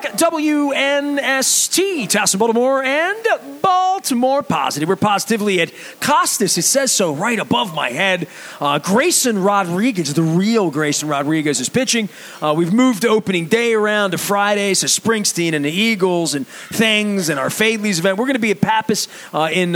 WNST, Towson, Baltimore, and Baltimore Positive. We're positively at Costas. It says so right above my head. Grayson Rodriguez, the real Grayson Rodriguez, is pitching. We've moved opening day around to Fridays to Springsteen and the Eagles and things and our Fadley's event. We're going to be at Pappas in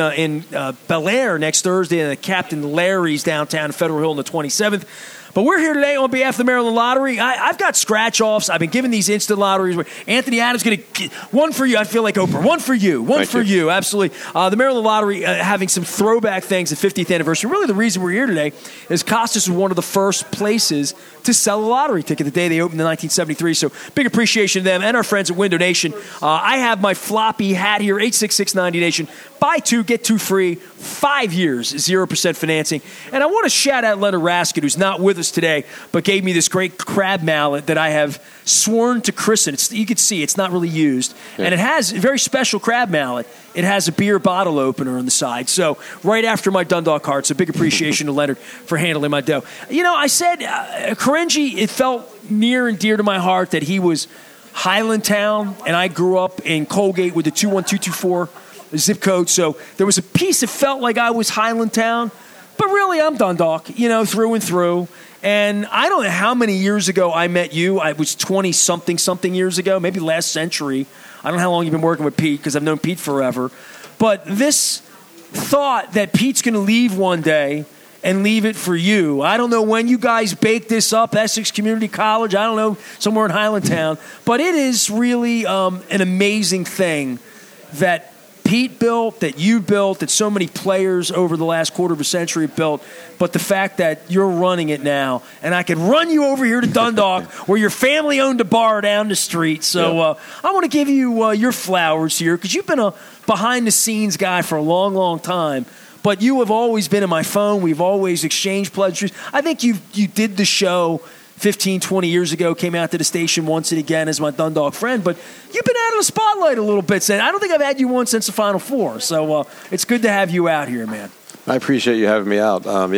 Bel Air next Thursday and at Captain Larry's downtown Federal Hill on the 27th. But we're here today on behalf of the Maryland Lottery. I've got scratch-offs. I've been giving these instant lotteries. Anthony Adams going to one for you. I feel like Oprah. One for you. One for you. Absolutely. The Maryland Lottery having some throwback things at 50th anniversary. Really, the reason we're here today is Costas was one of the first places to sell a lottery ticket the day they opened in 1973. So big appreciation to them and our friends at Window Nation. I have my floppy hat here, 866-90Nation. Buy two, get two free. 5 years, 0% financing. And I want to shout out Leonard Raskin, who's not with us today, but gave me this great crab mallet that I have sworn to christen. You can see it's not really used. Yeah. And it has a very special crab mallet. It has a beer bottle opener on the side. So right after my Dundalk card, so big appreciation to Leonard for handling my dough. You know, I said Karenji, it felt near and dear to my heart that he was Highlandtown, and I grew up in Colgate with the 21224 zip code. So there was a piece that felt like I was Highlandtown, but really I'm Dundalk, through and through. And I don't know how many years ago I met you. I was 20-something years ago, maybe last century. I don't know how long you've been working with Pete because I've known Pete forever. But this thought that Pete's going to leave one day and leave it for you. I don't know when you guys baked this up, Essex Community College. I don't know, somewhere in Highlandtown. But it is really an amazing thing that Pete built, that you built, that so many players over the last quarter of a century built, but the fact that you're running it now, and I could run you over here to Dundalk where your family owned a bar down the street. So I want to give you your flowers here because you've been a behind-the-scenes guy for a long, long time, but you have always been in my phone. We've always exchanged pleasantries. I think you did the show 15, 20 years ago, came out to the station once and again as my Dundalk friend, but you've been out of the spotlight a little bit. I don't think I've had you on since the Final Four, so it's good to have you out here, man. I appreciate you having me out. I'm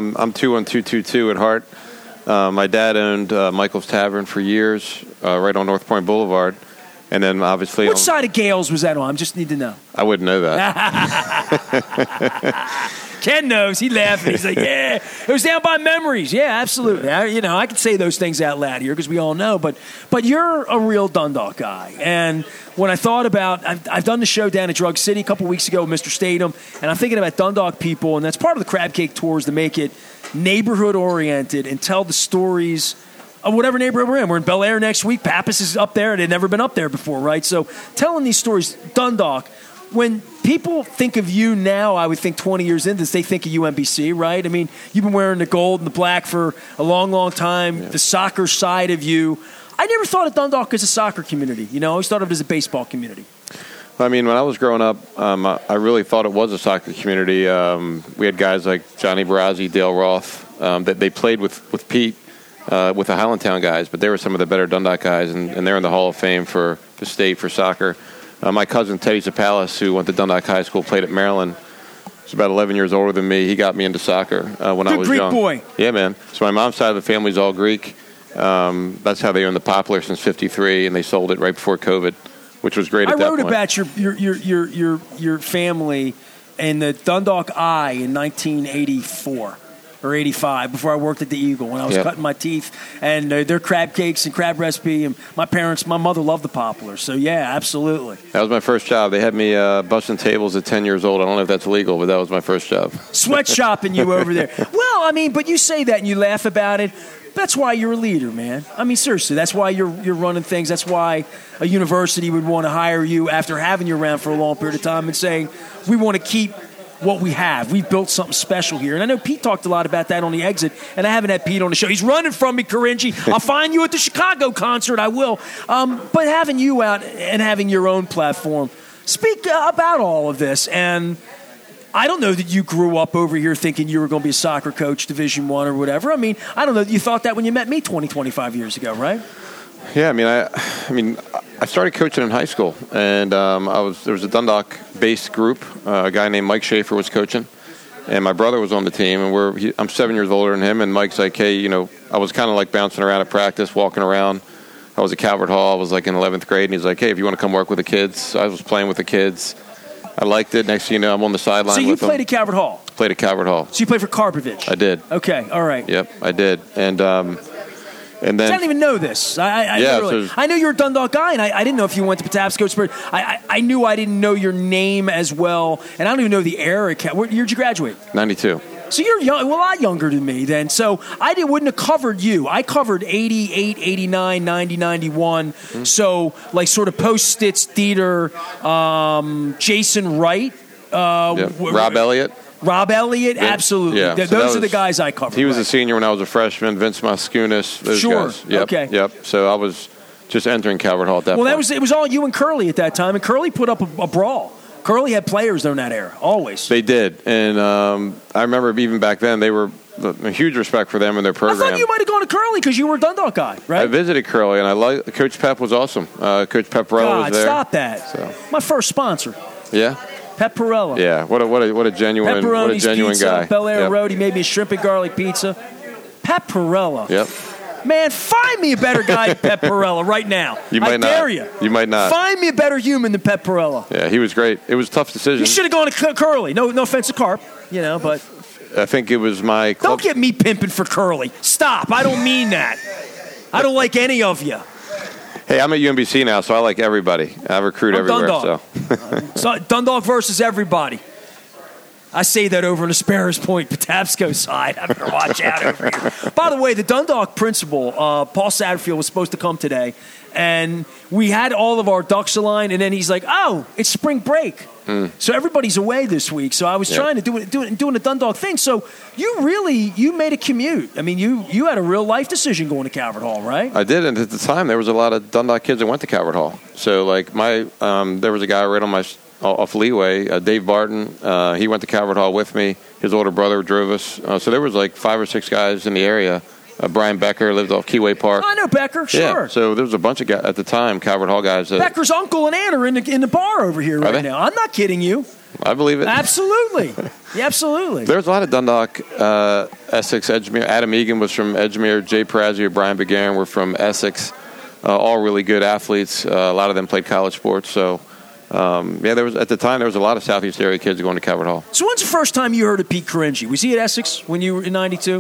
21222 at heart. My dad owned Michael's Tavern for years, right on North Point Boulevard, and then obviously... Which side of Gales was that on? I just need to know. I wouldn't know that. Ken knows. He laughed. He's like, yeah, it was down by Memories. Yeah, absolutely. I can say those things out loud here because we all know. But you're a real Dundalk guy. And when I thought about, I've done the show down at Drug City a couple weeks ago with Mr. Statham, and I'm thinking about Dundalk people, and that's part of the Crab Cake tours to make it neighborhood-oriented and tell the stories of whatever neighborhood we're in. We're in Bel Air next week. Pappas is up there. They'd never been up there before, right? So telling these stories, Dundalk, when people think of you now, I would think 20 years into this, they think of UMBC, right? I mean, you've been wearing the gold and the black for a long, long time, the soccer side of you. I never thought of Dundalk as a soccer community. I always thought of it as a baseball community. I mean, when I was growing up, I really thought it was a soccer community. We had guys like Johnny Barazzi, Dale Roth, that they played with Pete, with the Highlandtown guys, but they were some of the better Dundalk guys, and they're in the Hall of Fame for the state for soccer. My cousin, Teddy Zapalis, who went to Dundalk High School, played at Maryland. He's about 11 years older than me. He got me into soccer when I was Greek young. Boy. Yeah, man. So my mom's side of the family is all Greek. That's how they owned the Poplar since '53, and they sold it right before COVID, which was great at that point. I wrote about your family in the Dundalk Eye in 1984. Or 85, before I worked at the Eagle when I was cutting my teeth, and their crab cakes and crab recipe, and my mother loved the Poplar, so yeah, absolutely. That was my first job. They had me busting tables at 10 years old. I don't know if that's legal, but that was my first job. Sweatshopping you over there. Well, I mean, but you say that and you laugh about it. That's why you're a leader, man. I mean, seriously, that's why you're running things. That's why a university would want to hire you after having you around for a long period of time and saying, we want to keep what we have. We've built something special here. And I know Pete talked a lot about that on the exit, and I haven't had Pete on the show. He's running from me, Karenji. I'll find you at the Chicago concert. I will. But having you out and having your own platform, speak about all of this. And I don't know that you grew up over here thinking you were going to be a soccer coach, Division I or whatever. I mean, I don't know that you thought that when you met me 25 years ago, right? Yeah, I started coaching in high school, and there was a Dundalk-based group. A guy named Mike Schaefer was coaching, and my brother was on the team. And I'm 7 years older than him, and Mike's like, hey, I was kind of like bouncing around at practice, walking around, I was at Calvert Hall. I was like in 11th grade, and he's like, "Hey, if you want to come work with the kids," so I was playing with the kids. I liked it. Next thing you know, I'm on the sideline. So you with played them. at Calvert Hall. Played at Calvert Hall. So you played for Karpovich. I did. Okay, all right. Yep, I did. And then I didn't even know this. I knew you were a Dundalk guy, and I didn't know if you went to Patapsco. But I knew I didn't know your name as well, and I don't even know the era. What year did you graduate? 92. So you're young, well, a lot younger than me then. So wouldn't have covered you. I covered 88, 89, 90, 91. Mm-hmm. So like sort of post Stitz Dieter, Jason Wright. Rob Elliott. Rob Elliott, absolutely. Yeah. Those are the guys I covered. He was a senior when I was a freshman. Vince Moskunis, those guys. Yep, okay. Yep. So I was just entering Calvert Hall at that point. Well, it was all you and Curly at that time, and Curly put up a brawl. Curly had players during that era, always. They did, and I remember even back then they were a huge respect for them and their program. I thought you might have gone to Curly because you were a Dundalk guy, right? I visited Curly, and I liked Coach Pep was awesome. Coach Pepperella was there. Stop that! So. My first sponsor. Yeah. Pep Perella. Yeah, what a genuine pizza, guy. Bel Air Road, he made me a shrimp and garlic pizza. Pep Perella. Yep. Man, find me a better guy than Pep Perella right now. I dare you. You might not. Find me a better human than Pep Perella. Yeah, he was great. It was a tough decision. You should have gone to Curly. No offense to Carp, but I think it was my club. Don't get me pimping for Curly. Stop. I don't mean that. I don't like any of you. Hey, I'm at UMBC now, so I like everybody. I recruit everywhere. Dundalk. So Dundalk versus everybody. I say that over in Asparis Point, Patapsco side. I better watch out over here. By the way, the Dundalk principal, Paul Satterfield, was supposed to come today, and we had all of our ducks aligned, and then he's like, "Oh, it's spring break." So everybody's away this week. So I was trying to doing a Dundalk thing. So you made a commute. I mean, you had a real life decision going to Calvert Hall, right? I did, and at the time there was a lot of Dundalk kids that went to Calvert Hall. So like there was a guy right on my off Leeway, Dave Barton. He went to Calvert Hall with me. His older brother drove us. So there was like 5 or 6 guys in the area. Brian Becker lived off Keyway Park. I know Becker, sure. Yeah, so there was a bunch of guys at the time, Calvert Hall guys. Becker's uncle and aunt are in the bar over here right now. I'm not kidding you. I believe it. Absolutely. Yeah, absolutely. There's a lot of Dundalk, Essex, Edgemere. Adam Egan was from Edgemere. Jay Perazio, Brian Begarin were from Essex. All really good athletes. A lot of them played college sports. So, there was at the time there was a lot of Southeast area kids going to Calvert Hall. So when's the first time you heard of Pete Caringi? Was he at Essex when you were in '92?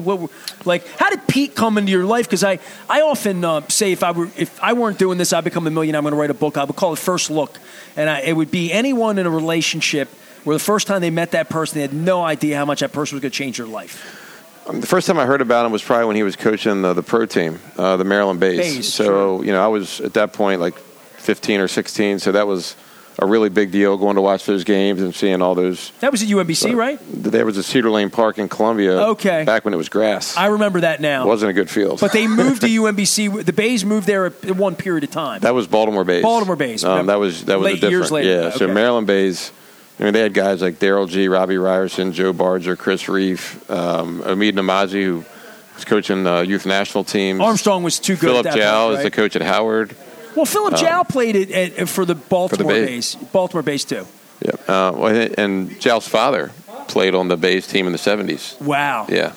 How did Pete come into your life? Because I often say if I weren't doing this, I'd become a millionaire. I'm going to write a book. I would call it First Look, and it would be anyone in a relationship where the first time they met that person, they had no idea how much that person was going to change their life. The first time I heard about him was probably when he was coaching the pro team, the Maryland Bays. So sure. I was at that point like 15 or 16, so that was a really big deal going to watch those games and seeing all those. That was at UMBC, right? There was a Cedar Lane Park in Columbia. Okay. Back when it was grass. I remember that now. It wasn't a good field. But they moved to UMBC. The Bays moved there at one period of time. That was Baltimore Bays. Baltimore Bays. That was late a different. Years later. Yeah. Okay. So Maryland Bays. They had guys like Daryl G, Robbie Ryerson, Joe Barger, Chris Reef, Omid Namazi, who was coaching youth national teams. Armstrong was too good. Philip at that Jow point, right? is the coach at Howard. Well, Philip Jow played for the Baltimore Bays. Baltimore Bays, too. Yeah. And Jow's father played on the Bays team in the 70s. Wow. Yeah.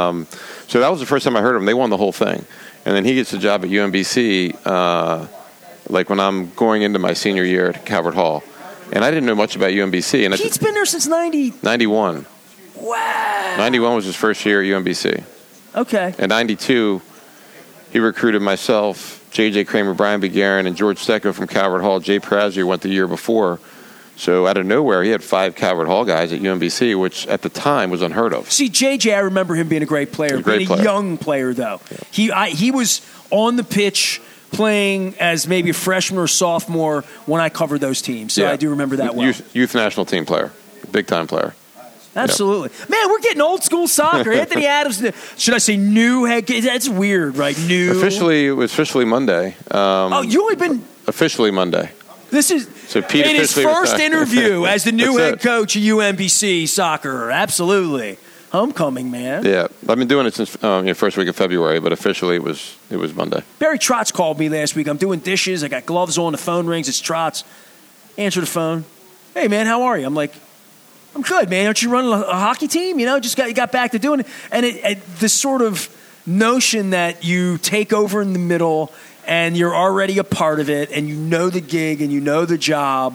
So that was the first time I heard of him. They won the whole thing. And then he gets a job at UMBC, like when I'm going into my senior year at Calvert Hall. And I didn't know much about UMBC. And Pete's been there since 91. Wow. 91 was his first year at UMBC. Okay. In 92, he recruited myself, J.J. Kramer, Brian Begarin, and George Stecco from Calvert Hall. Jay Perazio went the year before. So out of nowhere, he had 5 Calvert Hall guys at UMBC, which at the time was unheard of. See, J.J., I remember him being a great player. A young player, though. Yeah. He was on the pitch playing as maybe a freshman or sophomore when I covered those teams. So I do remember that well. Youth national team player. Big-time player. Absolutely. Yep. Man, we're getting old school soccer. Anthony Adams, should I say new head coach? That's weird, right? New. It was officially Monday. You only been. Officially Monday. This is so Pete in his first interview as the new head coach of UMBC soccer. Absolutely. Homecoming, man. Yeah. I've been doing it since first week of February, but officially it was Monday. Barry Trotz called me last week. I'm doing dishes. I got gloves on. The phone rings. It's Trotz. Answer the phone. Hey, man, how are you? I'm like, I'm good, man. Aren't you running a hockey team? You got back to doing it. And this sort of notion that you take over in the middle and you're already a part of it, and you know the gig and you know the job.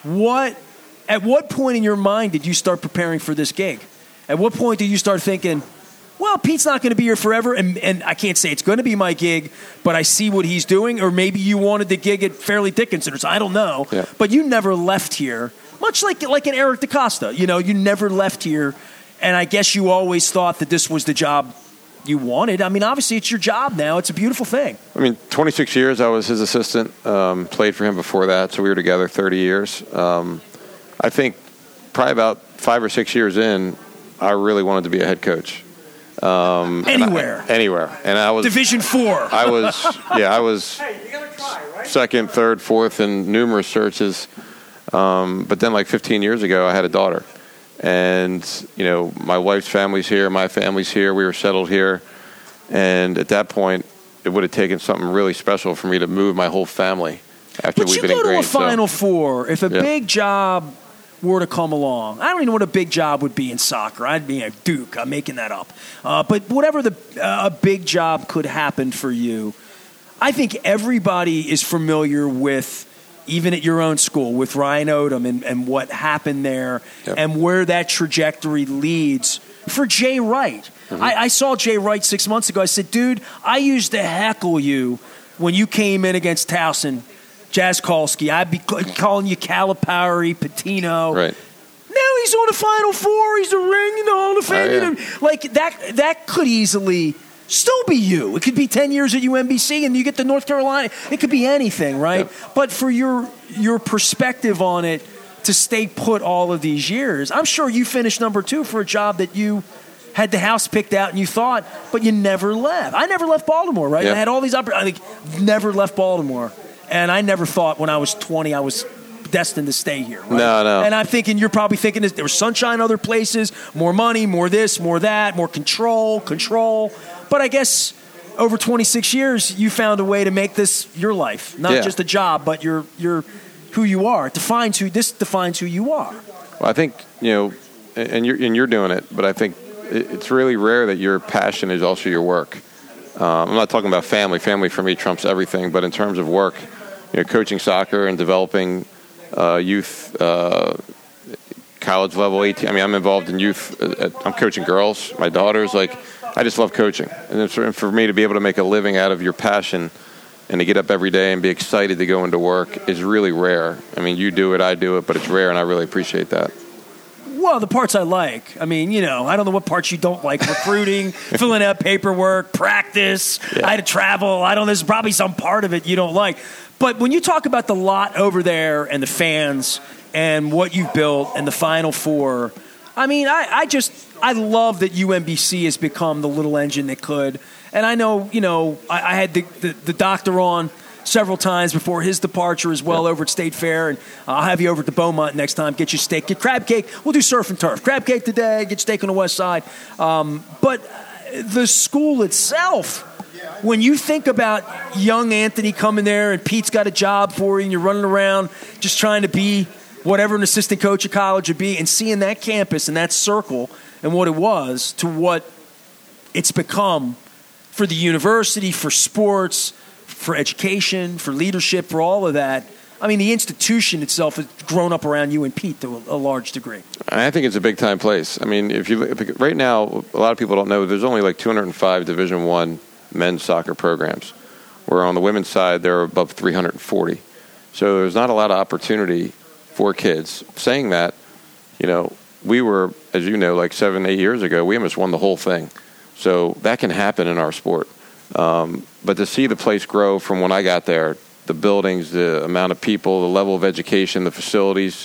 At what point in your mind did you start preparing for this gig? At what point did you start thinking, well, Pete's not going to be here forever, and I can't say it's going to be my gig, but I see what he's doing, or maybe you wanted the gig at Fairleigh Dickinson, or I don't know. Yeah. But you never left here, much like an Eric DaCosta. You never left here, and I guess you always thought that this was the job you wanted. I mean, obviously, it's your job now. It's a beautiful thing. I mean, 26 years I was his assistant, played for him before that, so we were together 30 years. I think probably about 5 or 6 years in, I really wanted to be a head coach. Anywhere. And I was Division 4. I was second, third, fourth in numerous searches. But then like 15 years ago, I had a daughter. And, my wife's family's here, my family's here, we were settled here. And at that point, it would have taken something really special for me to move my whole family after we've been ingrained. But you go to a Final Four, if a big job were to come along. I don't even know what a big job would be in soccer. I'd be a Duke. I'm making that up. But whatever a big job could happen for you, I think everybody is familiar with, even at your own school, with Ryan Odom and what happened there and where that trajectory leads for Jay Wright. Mm-hmm. I saw Jay Wright 6 months ago. I said, dude, I used to heckle you when you came in against Towson, Jaskowski. I'd be calling you Calipari, Patino. Right. Now he's on the Final Four. He's a ring in the Hall of Fame. Like that could easily still be you. It could be 10 years at UMBC and you get to North Carolina. It could be anything, right? Yep. But for your perspective on it to stay put all of these years, I'm sure you finished number 2 for a job that you had the house picked out and you thought, but you never left. I never left Baltimore, right? Yep. I had all these opportunities. I think never left Baltimore. And I never thought when I was 20 I was destined to stay here. Right? No. And I'm thinking you're probably thinking there was sunshine other places, more money, more this, more that, more control. But I guess over 26 years you found a way to make this your life, not just a job, but you're who you are. This defines who you are. Well, I think and you're doing it, but I think it's really rare that your passion is also your work. I'm not talking about family. Family for me trumps everything. But in terms of work, coaching soccer and developing youth, college level 18. I mean, I'm involved in youth. I'm coaching girls, my daughters. I just love coaching. And for me to be able to make a living out of your passion and to get up every day and be excited to go into work is really rare. I mean, you do it, I do it, but it's rare, and I really appreciate that. Well, the parts I like. I mean, I don't know what parts you don't like. Recruiting, filling out paperwork, practice. Yeah. I had to travel. There's probably some part of it you don't like. But when you talk about the lot over there and the fans and what you've built and the Final Four, I mean, I love that UMBC has become the little engine that could. And I know, I had the doctor on several times before his departure as well over at State Fair, and I'll have you over at the Beaumont next time. Get your steak, get crab cake. We'll do surf and turf. Crab cake today, get steak on the west side. But the school itself, when you think about young Anthony coming there and Pete's got a job for you and you're running around just trying to be whatever an assistant coach at college would be, and seeing that campus and that circle and what it was to what it's become for the university, for sports, for education, for leadership, for all of that. I mean, the institution itself has grown up around you and Pete to a large degree. I think it's a big-time place. I mean, if right now, a lot of people don't know, there's only like 205 Division I men's soccer programs, where on the women's side, there are above 340. So there's not a lot of opportunity for kids. Saying that, we were, as you know, like 7-8 years ago, we almost won the whole thing. So that can happen in our sport. But to see the place grow from when I got there, the buildings, the amount of people, the level of education, the facilities,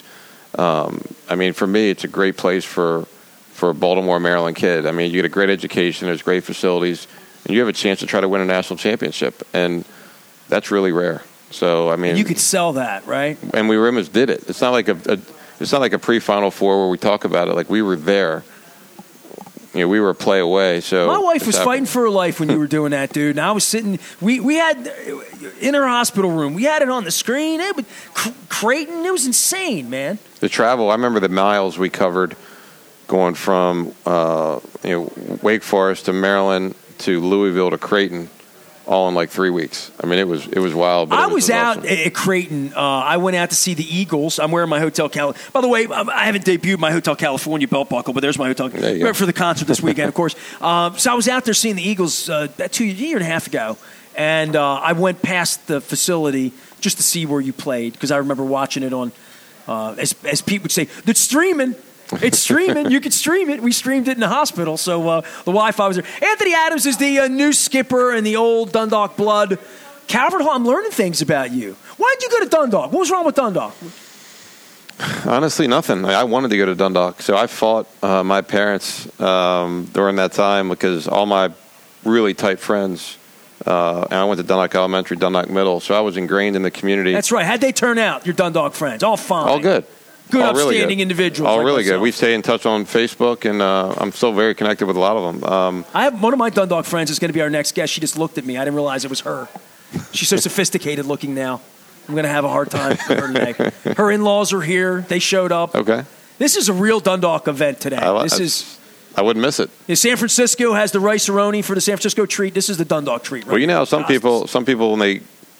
I mean, for me, it's a great place for a Baltimore, Maryland kid. I mean, you get a great education, there's great facilities, and you have a chance to try to win a national championship. And that's really rare. So, I mean, and you could sell that, right? And we almost did it. It's not like a pre-Final Four where we talk about it. Like, we were there. We were a play away. So my wife was fighting for her life when you were doing that, dude. And I was sitting. We had in her hospital room. We had it on the screen. It was Creighton. It was insane, man. The travel. I remember the miles we covered, going from Wake Forest to Maryland to Louisville to Creighton. all in like 3 weeks. I mean, it was wild. But I was out awesome. at Creighton. I went out to see the Eagles. I'm wearing my Hotel California. By the way, I haven't debuted my Hotel California belt buckle, but there's my Hotel for the concert this weekend, of course. So I was out there seeing the Eagles about a year and a half ago, and I went past the facility just to see where you played because I remember watching it on, as Pete would say, it's streaming. It's streaming. You could stream it. We streamed it in the hospital, so the Wi-Fi was there. Anthony Adams is the new skipper and the old Dundalk blood. Calvert Hall, I'm learning things about you. Why did you go to Dundalk? What was wrong with Dundalk? Honestly, nothing. I wanted to go to Dundalk, so I fought my parents during that time because all my really tight friends, and I went to Dundalk Elementary, Dundalk Middle, so I was ingrained in the community. That's right. How'd they turn out, your Dundalk friends? All fine. All good. Good, all upstanding really good. Individuals. All like really myself. good. We stay in touch on Facebook, and I'm still very connected with a lot of them. I have one of my Dundalk friends is going to be our next guest. She just looked at me. I didn't realize it was her. She's so sophisticated looking now. I'm going to have a hard time with her today. Her in-laws are here. They showed up. Okay. This is a real Dundalk event today. I wouldn't miss it. San Francisco has the rice-a-roni for the San Francisco treat. This is the Dundalk treat. Right? Well, you know, some people when they,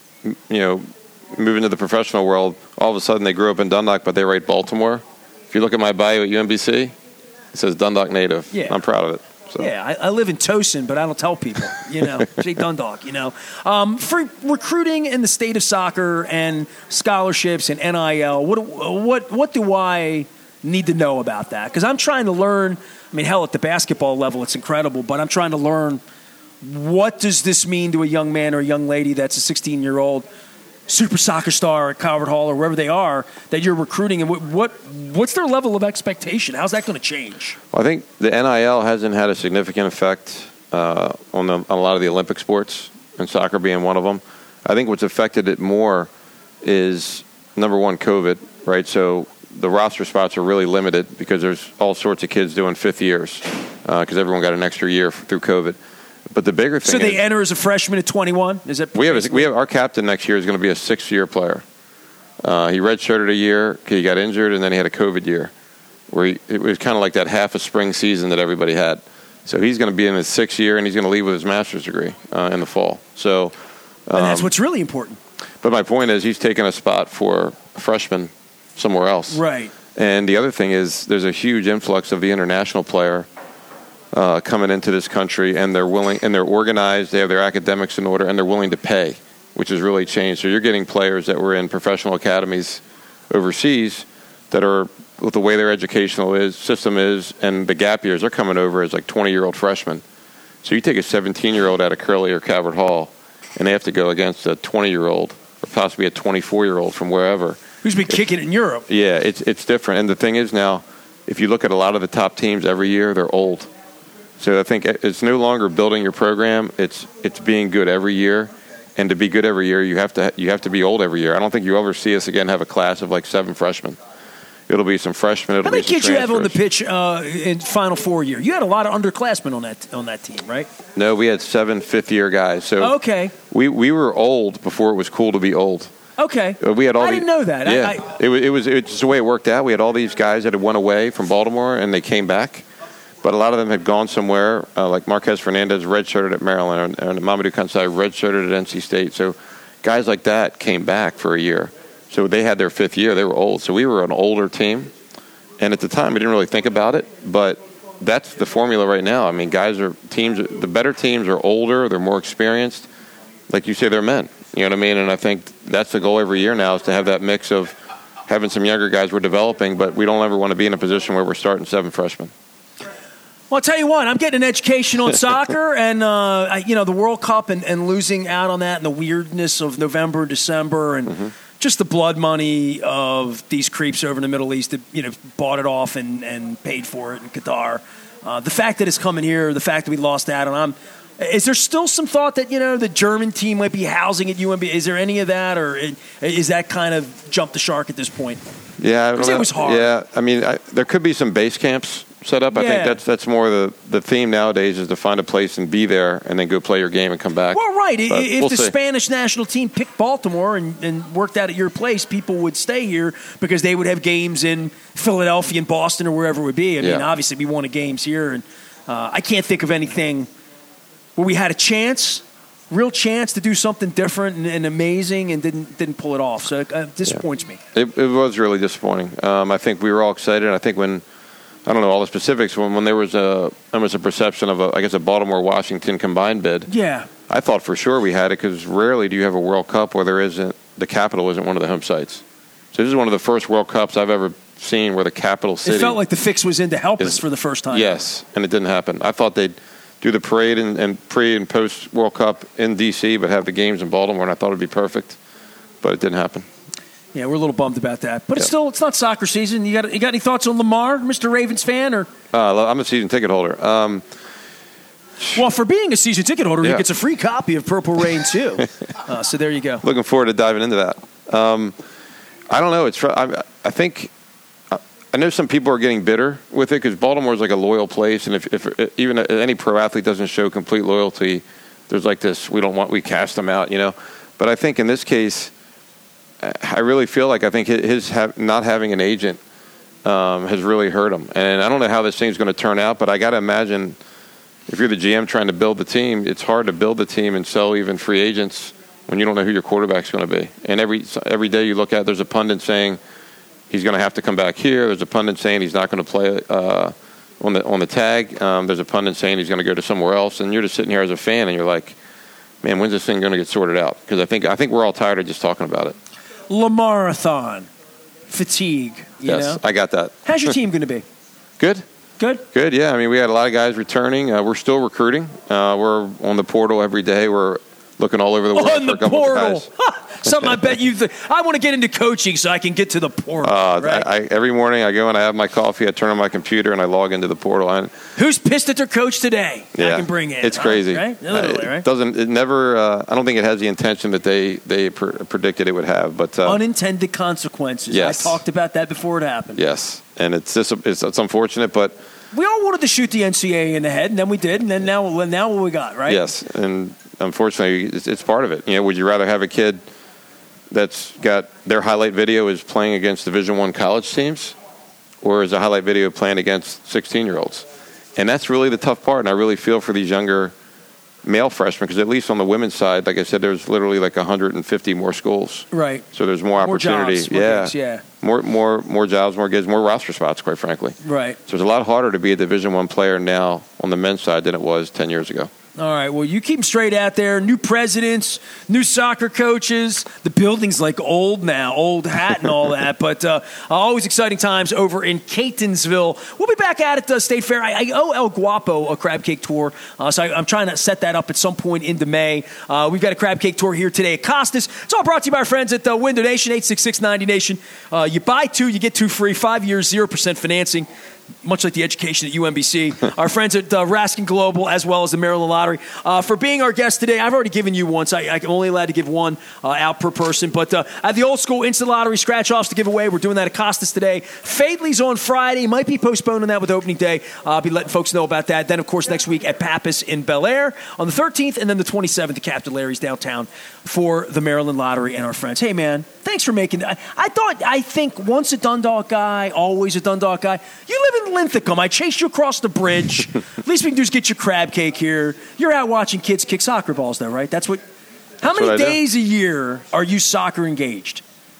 move into the professional world, all of a sudden they grew up in Dundalk, but they write Baltimore. If you look at my bio at UMBC, it says Dundalk native. Yeah. I'm proud of it. So. Yeah, I live in Towson, but I don't tell people, say Dundalk, For recruiting in the state of soccer and scholarships and NIL, what do I need to know about that? Because I'm trying to learn. I mean, hell, at the basketball level, it's incredible, but I'm trying to learn what does this mean to a young man or a young lady that's a 16-year-old super soccer star at Calvert Hall or wherever they are that you're recruiting, and what's their level of expectation? How's that going to change? Well, I think the NIL hasn't had a significant effect on a lot of the Olympic sports, and soccer being one of them. I think what's affected it more is, number one, COVID, right? So the roster spots are really limited because there's all sorts of kids doing fifth years because everyone got an extra year through COVID. But the bigger thing so they enter as a freshman at 21? Is it? We have our captain next year is going to be a 6-year player. He redshirted a year because he got injured, and then he had a COVID year where it was kind of like that half a spring season that everybody had. So he's going to be in his 6th year, and he's going to leave with his master's degree in the fall. So, and that's what's really important. But my point is he's taking a spot for a freshman somewhere else. Right. And the other thing is there's a huge influx of the international player coming into this country, and they're willing, and they're organized, they have their academics in order, and they're willing to pay, which has really changed. So you're getting players that were in professional academies overseas that are, with the way their educational system is, and the gap years, they're coming over as like 20-year-old freshmen. So you take a 17-year-old out of Curley or Calvert Hall, and they have to go against a 20-year-old or possibly a 24-year-old from wherever. Who's been kicking it in Europe. Yeah, it's different. And the thing is now, if you look at a lot of the top teams every year, they're old. So I think it's no longer building your program. It's being good every year, and to be good every year, you have to be old every year. I don't think you ever see us again have a class of like 7 freshmen. It'll be some freshmen. How many kids you have on the pitch in Final Four year? You had a lot of underclassmen on that team, right? No, we had 7 fifth-year guys. So okay, we were old before it was cool to be old. Okay, we had all. I didn't know that. Yeah, it's the way it worked out. We had all these guys that had went away from Baltimore and they came back. But a lot of them had gone somewhere, like Marquez Fernandez redshirted at Maryland, and Mamadou Kansai redshirted at NC State. So guys like that came back for a year. So they had their 5th year. They were old. So we were an older team. And at the time, we didn't really think about it. But that's the formula right now. I mean, the better teams are older. They're more experienced. Like you say, they're men. You know what I mean? And I think that's the goal every year now is to have that mix of having some younger guys we're developing, but we don't ever want to be in a position where we're starting 7 freshmen. Well, I'll tell you what, I'm getting an education on soccer and, the World Cup and losing out on that and the weirdness of November and December and just the blood money of these creeps over in the Middle East that, bought it off and paid for it in Qatar. The fact that it's coming here, the fact that we lost out on, is there still some thought that, the German team might be housing at UMB? Is there any of that, or is that kind of jumped the shark at this point? Yeah. Because it was hard. Yeah, I mean, there could be some base camps set up. I think that's more the theme nowadays is to find a place and be there and then go play your game and come back. Well, right. But if the Spanish national team picked Baltimore and worked out at your place, people would stay here because they would have games in Philadelphia and Boston or wherever it would be. I mean, obviously we wanted games here, and I can't think of anything where we had a chance real chance to do something different and amazing, and didn't pull it off. So it disappoints me. It was really disappointing. I think we were all excited. I think when, I don't know all the specifics, when there was a perception of a Baltimore-Washington combined bid. Yeah. I thought for sure we had it, because rarely do you have a World Cup where the capital isn't one of the home sites. So this is one of the first World Cups I've ever seen where the capital city. It felt like the fix was in to help us for the first time. Yes, and it didn't happen. I thought they'd do the parade and pre and post World Cup in D.C., but have the games in Baltimore, and I thought it'd be perfect, but it didn't happen. Yeah, we're a little bummed about that, but it's not soccer season. You got any thoughts on Lamar, Mr. Ravens fan, or? I'm a season ticket holder. Well, for being a season ticket holder, he gets a free copy of Purple Rain too. So there you go. Looking forward to diving into that. I don't know. I think. I know some people are getting bitter with it because Baltimore is like a loyal place, and if even any pro athlete doesn't show complete loyalty, there's like this, we cast them out, But I think in this case, I really feel like I think his not having an agent has really hurt him, and I don't know how this thing's going to turn out, but I got to imagine if you're the GM trying to build the team, it's hard to build the team and sell even free agents when you don't know who your quarterback's going to be. And every day you look at, there's a pundit saying he's going to have to come back here. There's a pundit saying he's not going to play on the tag. There's a pundit saying he's going to go to somewhere else. And you're just sitting here as a fan, and you're like, man, when's this thing going to get sorted out? Because I think we're all tired of just talking about it. Lamarathon fatigue. You know? I got that. How's your team going to be? Good. Good. Yeah. I mean, we had a lot of guys returning. We're still recruiting. We're on the portal every day. We're looking all over the world on for a couple of guys. Something I bet you. I want to get into coaching so I can get to the portal. Right? Every morning I go and I have my coffee. I turn on my computer and I log into the portal. Who's pissed at their coach today? Yeah, I can bring in. It's crazy. Right? Literally, right? It never. I don't think it has the intention that they predicted it would have. But unintended consequences. Yes. I talked about that before it happened. Yes, and it's unfortunate, but we all wanted to shoot the NCAA in the head, and then we did, and then now what we got, right? Yes, and unfortunately, it's part of it. Would you rather have a kid that's got their highlight video is playing against Division I college teams, or is a highlight video playing against 16-year-olds? And that's really the tough part, and I really feel for these younger male freshmen, because at least on the women's side, like I said, there's literally like 150 more schools. Right. So there's more opportunity. More jobs, More jobs, more gigs, more roster spots, quite frankly. Right. So it's a lot harder to be a Division I player now on the men's side than it was 10 years ago. All right, well, you keep them straight out there. New presidents, new soccer coaches. The building's like old now, old hat and all that. But always exciting times over in Catonsville. We'll be back at it, State Fair. I owe El Guapo a crab cake tour, so I'm trying to set that up at some point into May. We've got a crab cake tour here today at Costas. It's all brought to you by our friends at Window Nation, 866-90Nation. You buy two, you get two free, 5 years, 0% financing. Much like the education at UMBC. Our friends at Raskin Global, as well as the Maryland Lottery. For being our guest today, I've already given you one, so I'm only allowed to give one out per person. But I have the old school instant lottery scratch-offs to give away. We're doing that at Costas today. Fadley's on Friday. Might be postponing that with opening day. I'll be letting folks know about that. Then, of course, next week at Pappas in Bel Air on the 13th, and then the 27th at Captain Larry's downtown for the Maryland Lottery and our friends. Hey, man, thanks for making that. I think once a Dundalk guy, always a Dundalk guy. You live in Linthicum. I chased you across the bridge. Least we can do is get you crab cake here. You're out watching kids kick soccer balls, though, right? How many days a year are you soccer engaged?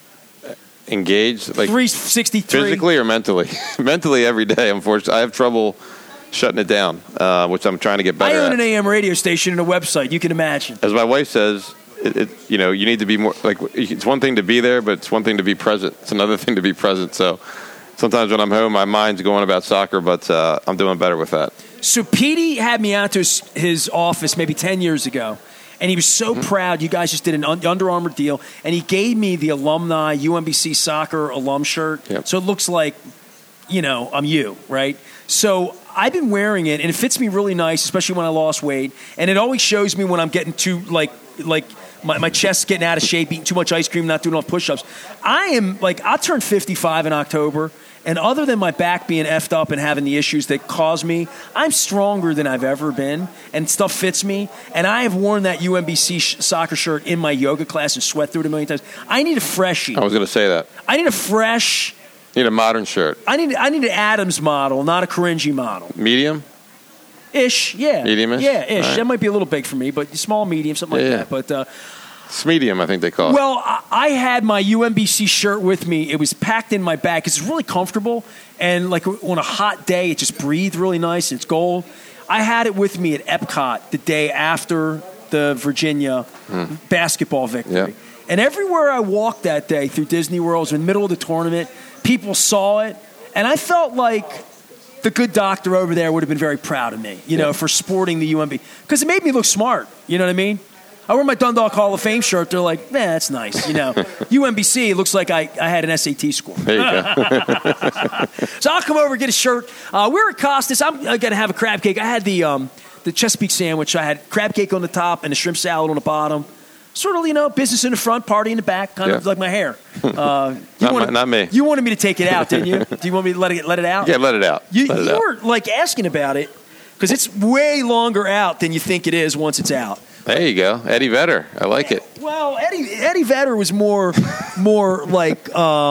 Engaged? Like 363? Physically or mentally? Mentally every day, unfortunately. I have trouble shutting it down, which I'm trying to get better at. I own an AM radio station and a website. You can imagine. As my wife says, you need to be more, like, it's one thing to be there, but it's one thing to be present. It's another thing to be present. So sometimes when I'm home, my mind's going about soccer, but I'm doing better with that. So Petey had me out to his office maybe 10 years ago, and he was so proud. You guys just did an Under Armour deal, and he gave me the alumni UMBC soccer alum shirt. Yep. So it looks like, I'm you, right? So I've been wearing it, and it fits me really nice, especially when I lost weight. And it always shows me when I'm getting too, my chest's getting out of shape, eating too much ice cream, not doing enough push-ups. I'll turn 55 in October, and other than my back being effed up and having the issues that cause me, I'm stronger than I've ever been, and stuff fits me. And I have worn that UMBC soccer shirt in my yoga class and sweat through it a million times. I need a freshie. I was going to say that. I need a fresh... You need a modern shirt. I need an Adams model, not a cringy model. Medium? Ish, yeah. Medium-ish? Yeah, ish. Right. That might be a little big for me, but small, medium, something like Yeah. that. But It's medium, I think they call it. well, I had my UMBC shirt with me. It was packed in my bag because it's really comfortable, and like on a hot day, it just breathed really nice. It's gold. I had it with me at Epcot the day after the Virginia basketball victory. Yeah. And everywhere I walked that day through Disney World, it was in the middle of the tournament, people saw it, and I felt like the good doctor over there would have been very proud of me, for sporting the UMB. Because it made me look smart, you know what I mean? I wear my Dundalk Hall of Fame shirt. They're like, that's nice, UMBC, it looks like I had an SAT score. There you go. So I'll come over and get a shirt. We're at Costas. I'm going to have a crab cake. I had the Chesapeake sandwich. I had crab cake on the top and a shrimp salad on the bottom. Sort of, business in the front, party in the back, kind of like my hair. Not me. You wanted me to take it out, didn't you? Do you want me to let it out? Yeah, let it out. You Let it out. were like asking about it because it's way longer out than you think it is once it's out. There you go. Eddie Vedder. I like it. Well, Eddie Vedder was more like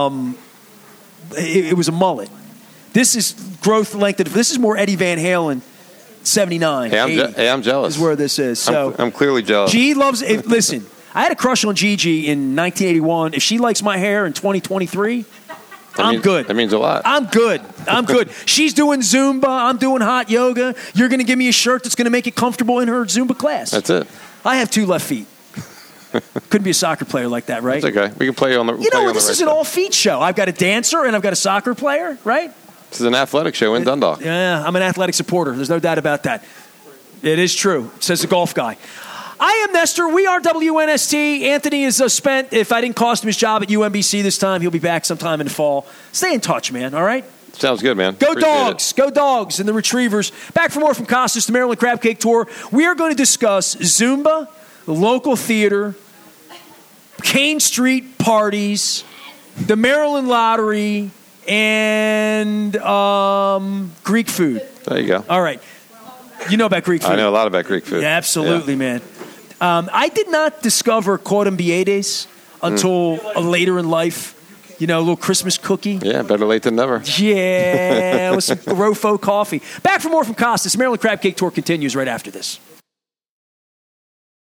it was a mullet. This is growth length. This is more Eddie Van Halen. 79. Hey, I'm jealous. Is where this is. So I'm clearly jealous. G loves it. Listen, I had a crush on Gigi in 1981. If she likes my hair in 2023, I'm good. That means a lot. I'm good. She's doing Zumba. I'm doing hot yoga. You're going to give me a shirt that's going to make it comfortable in her Zumba class. That's it. I have 2 left feet. Couldn't be a soccer player like that, right? It's okay. We can play on the. This is an all-feet show. I've got a dancer and I've got a soccer player, right? This is an athletic show in Dundalk. Yeah, I'm an athletic supporter. There's no doubt about that. It is true, says the golf guy. I am Nestor. We are WNST. Anthony is spent. If I didn't cost him his job at UMBC this time, he'll be back sometime in the fall. Stay in touch, man, all right? Sounds good, man. Go Appreciate Dogs. it. Go Dogs and the Retrievers. Back for more from Costas, the Maryland Crab Cake Tour. We are going to discuss Zumba, the local theater, Kane Street parties, the Maryland Lottery, and Greek food. There you go. All right. You know about Greek food. I know a lot about Greek food. Yeah, absolutely, man. I did not discover Cornbietes until later in life. A little Christmas cookie. Yeah, better late than never. Yeah, with some Rofo coffee. Back for more from Costas. Maryland Crab Cake Tour continues right after this.